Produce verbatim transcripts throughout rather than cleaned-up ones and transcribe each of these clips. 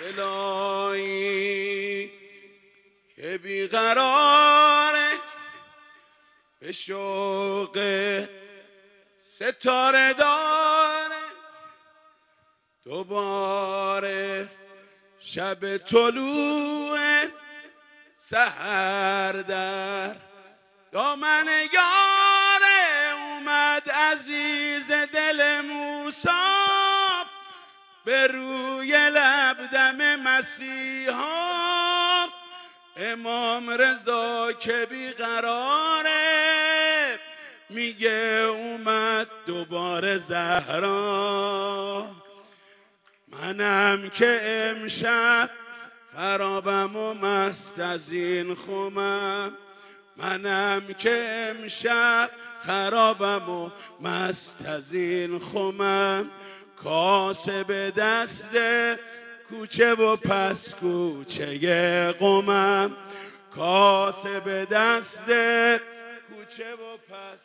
دلایی که بیقراره به شوق ستاره داره دوباره شب طلوع سحر در دامن یاره اومد عزیز دل موسی به روی لب دم مسیحا امام رضا که بیقراره میگه اومد دوباره زهرا منم که امشب خرابم و مست از این خمم منم که امشب خرابم و مست از این خمم کاسه به دست کوچه و پس کوچه قمم کاسه به دست کوچه و پس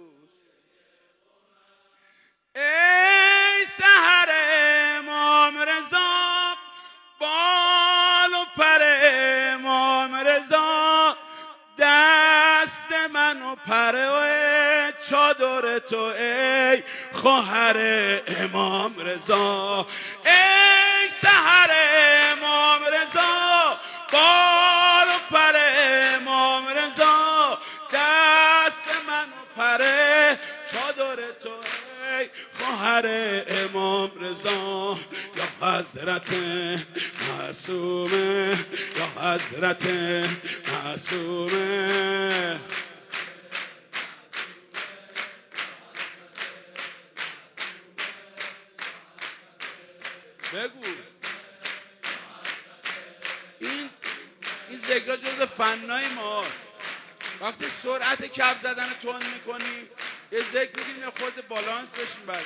ای سحر امام رضا بال و پر امام رضا دست من و پر و چادر تو ای خواهر امام رضا ای سحر امام رضا بال و پر امام رضا دست من و پر چادر تو خواهر امام رضا یا حضرت معصومه یا حضرت معصومه بگو این این ذکرها جز فنای ماست وقتی سرعت کف زدن تند میکنی یه ذکر میگیم یا خود بالانس بشین بعدا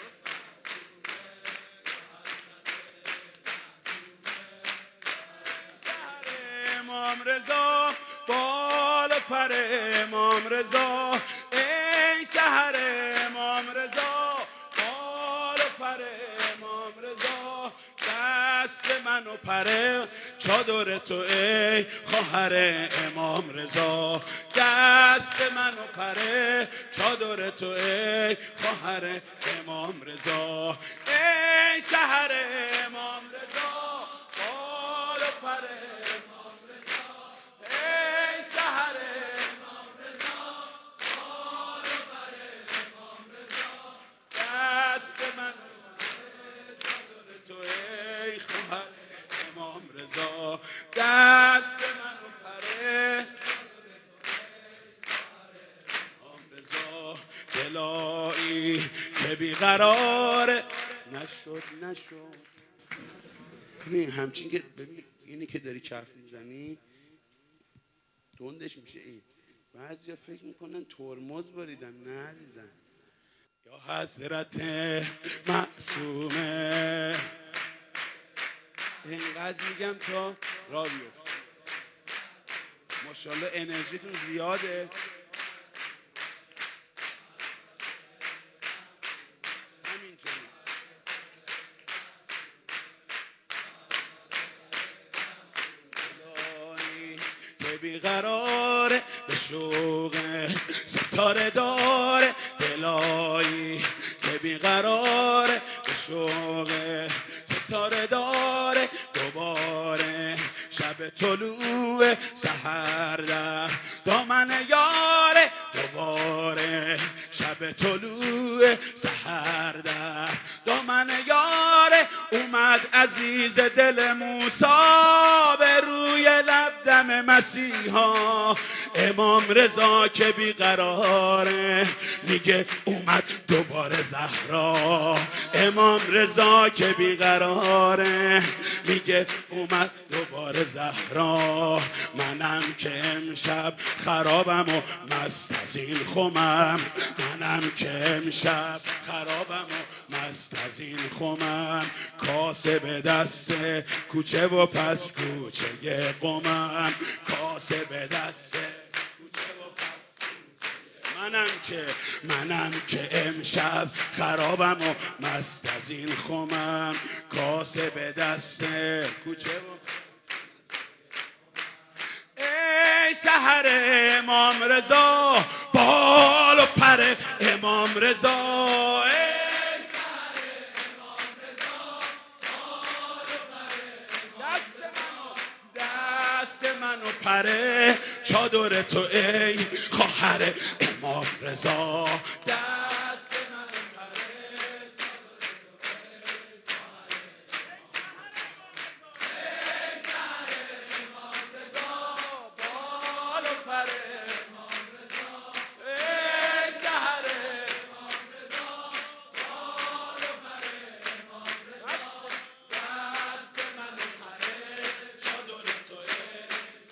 امام رضا بال و پر امام رضا ای سحر امام رضا بال و پر امام رضا دست من و پر چادر تو ای خواهر امام رضا دست من و پر چادر تو ای خواهر امام رضا ای سحر امام رضا بال و پر امام رضا ای سحر امام رضا بال و پر امام رضا دست من و پر چادر تو ای خواهر امام رضا دست من و پر دلایی که بیقراره نشد نشد ببین همچین که ببین اینی که داری کف میزنی تندش میشه این بعضیا فکر میکنن ترمز باریدن نه عزیزم یا حضرت معصومه اینقدر میگم تا راه بیفته ماشاءالله انرژیتون زیاده بیقراره به شوق ستاره داره دلایی که بیقراره به شوق ستاره داره دوباره شب طلوع سحر در دامن یاره دوباره شب طلوع سحر در دامن یاره اومد عزیز دل موسی به روی لب دم مسیحا امام رضا که بیقراره میگه اومد دوباره زهرا امام رضا که بیقراره میگه اومد دوباره زهرا منم که امشب خرابم و مست از این خمم منم که امشب خرابم و مست از این خمم کاسه به دست کوچه و پس کوچه قمم کاسه به دست کوچه و پس کوچه منم که منم که امشب خرابم و مست از این خمم، کاسه به دست کوچه و ای سحر امام رضا، بال و پر امام رضا، ای سحر امام رضا، بال و پر دست منو دست منو پره چادر تو ای خواهر امام رضا، دست منو پره چادر تو ای خواهر ای سحر امام رضا، بال و پر امام رضا، ای سحر امام رضا، بال و پر امام رضا، دست منو پره چادر تو ای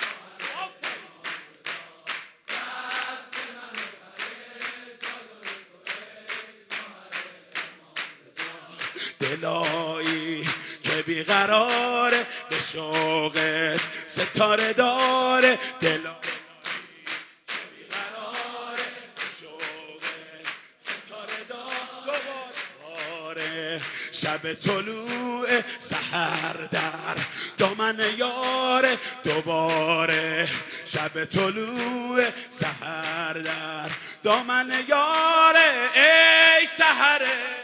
دلایی که بیقراره به شوقت ستاره داره، دلایی که بیقراره به شوقت ستاره داره، شب طلوع سحر در دامن یاره دوباره، شب طلوع سحر در دامن یاره، ای سحر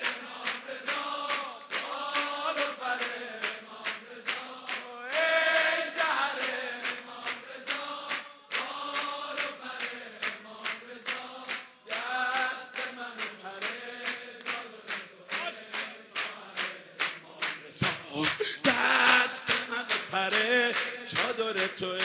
دست من پره چادر توی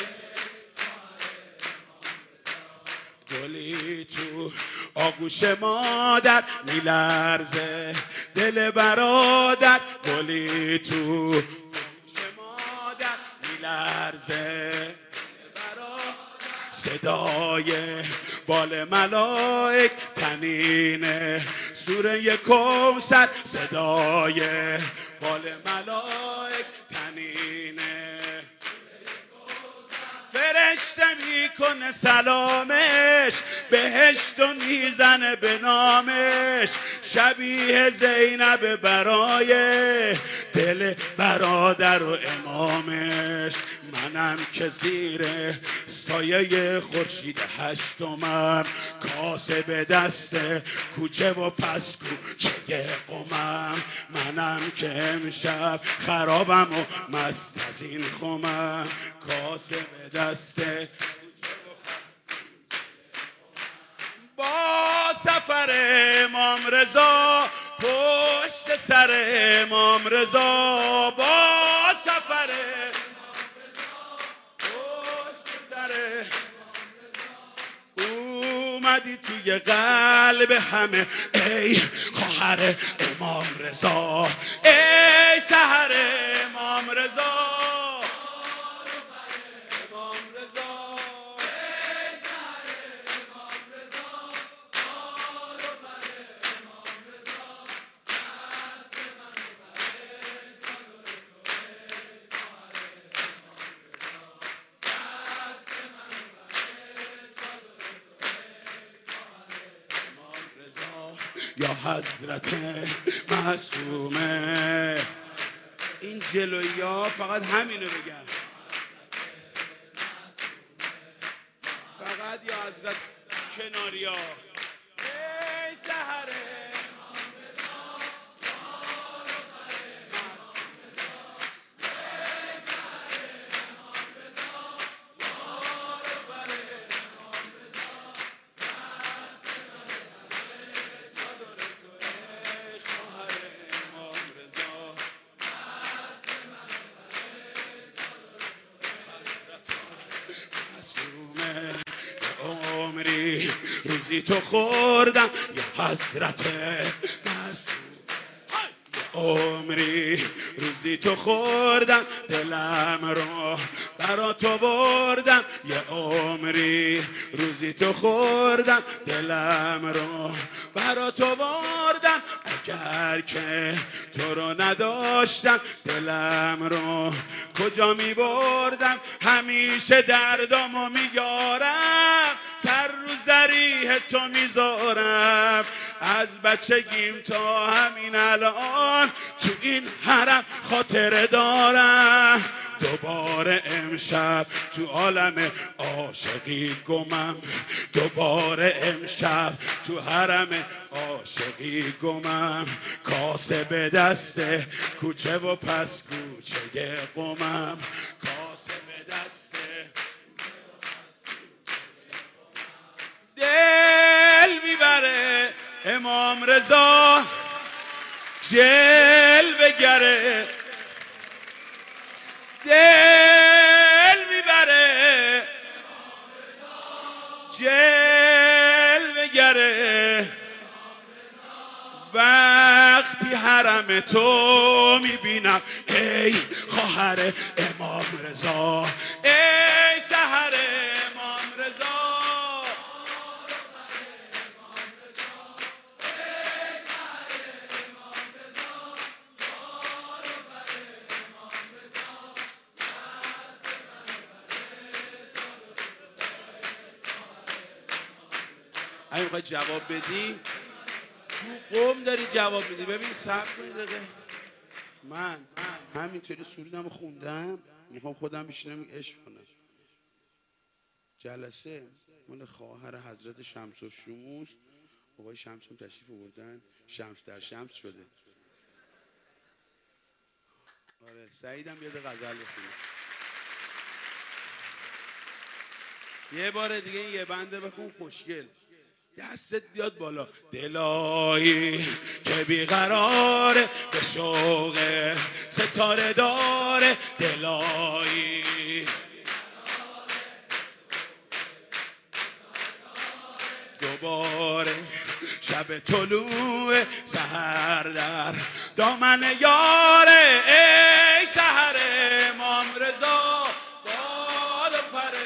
گلی تو آغوش مادر میلرزه دل برادر، گلی تو آغوش مادر میلرزه دل برادر، صدای بال ملائک تنین سوره کوثر، صدای بال ملائک تنینه فرشته میکنه سلامش، بهشت و میزنه به نامش، شبیه زینب برای دل برادر و امامش، منم که زیر سایه خورشید هشتمم، کاسه به دست کوچه و پس کوچه قمم، منم که امشب خرابم و مست از این خمم، کاسه به دست با سفر امام رضا، پشت سر امام رضا، با سفر پشت سر اومدی توی قلب همه ای خواهر امام رضا، ای سحر امام رضا، یا حضرت معصومه، این جلویی ها فقط همینو بگن، فقط یا حضرت کناری ها، ای سحر روزی تو خوردم یا حضرت معصوم، عمری روزی تو خوردم دلم رو برا تو بردم، یه عمری روزی تو خوردم دلم رو برا تو بردم، اگر که تو رو نداشتم دلم رو کجا می بردم، همیشه دردامو میارم سر روز ضریح تو میذارم، از بچگیم تا همین الان تو این حرم خاطره دارم. دوباره امشب تو عالم عاشقی گمم، دوباره امشب تو حرم عاشقی گمم. کاسه به دست کوچه و پس کوچه قمم، کاسه به دست دل میبره امام رضا جلوه گره، دل میبره جلوه گره. وقتی حرم تو میبینم ای خواهر امام رضا، ای سحر امام رضا. اگه میخوای جواب بدی تو قوم داری جواب میدی. ببین صبر کنید دقیقه، من همینطوری سرودم خوندم، میخوام خودم بشینم عشق کنم. جلسه مال خواهر حضرت شمس الشموس، آقای شمس هم تشریف آوردن، شمس در شمس شده. آره سعیدم بیاد غزل بخونه. یه بار دیگه این یه بنده بخون خوشگل، دستت بیاد بالا. دلایی که بیقراره به شوق ستاره داره، دلایی دوباره شب طلوع سحر در دامن یاره، ای سحر امام رضا بال و پره.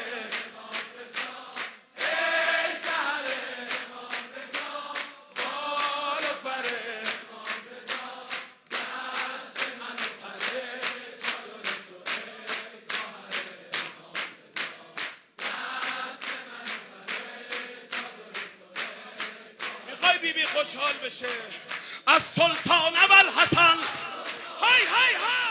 بی بی خوشحال بشه از سلطان ابوالحسن. های های های